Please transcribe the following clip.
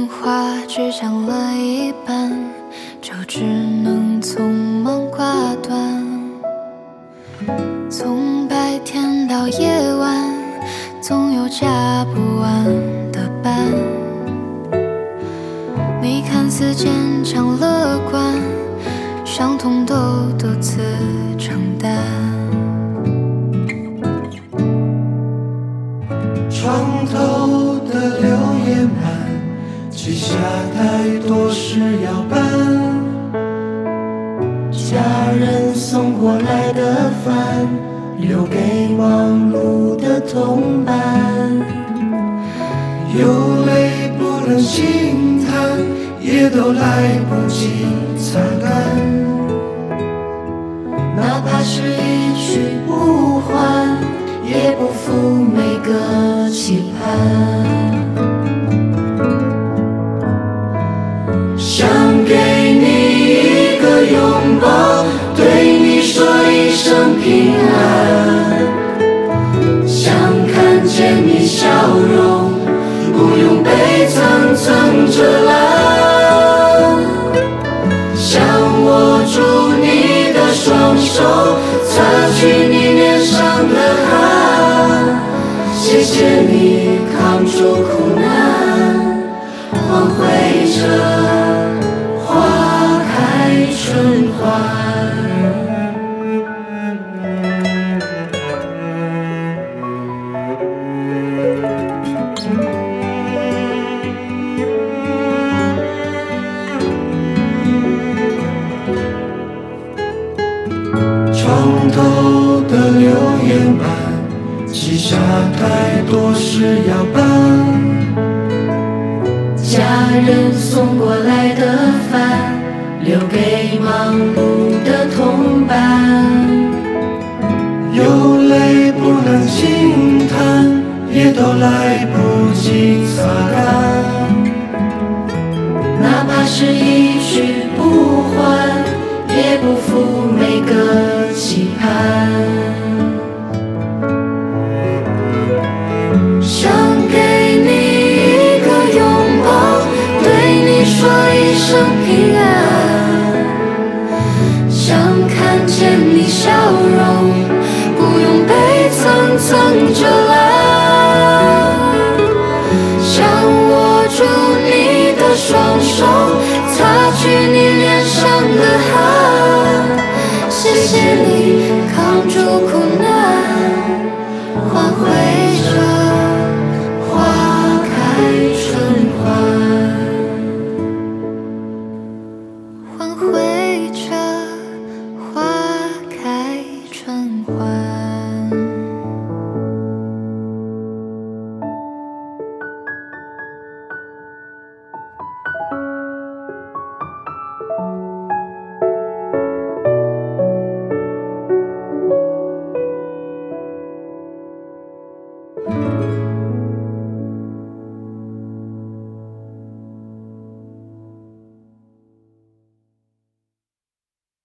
话只讲了一半，就只能匆忙挂断。从白天到夜晚，总有加不完的班。你看似坚强乐观，伤痛都独自承担。 床头的留言板，记下太多事要办。家人送过来的饭，留给忙碌的同伴。有泪不能轻弹，也都来不及擦干。哪怕是一去不还，也不负每个期盼。想给你一个拥抱，对你说一声平安。想看见你笑容，不用被层层遮拦。想握住你的双手，擦去你脸上的汗。谢谢你扛住苦难，换回这花开春欢。床头的留言板，记下太多事要办。家人送过来的饭，留给忙碌的同伴。有泪不能轻弹，也都来不及擦干。哪怕是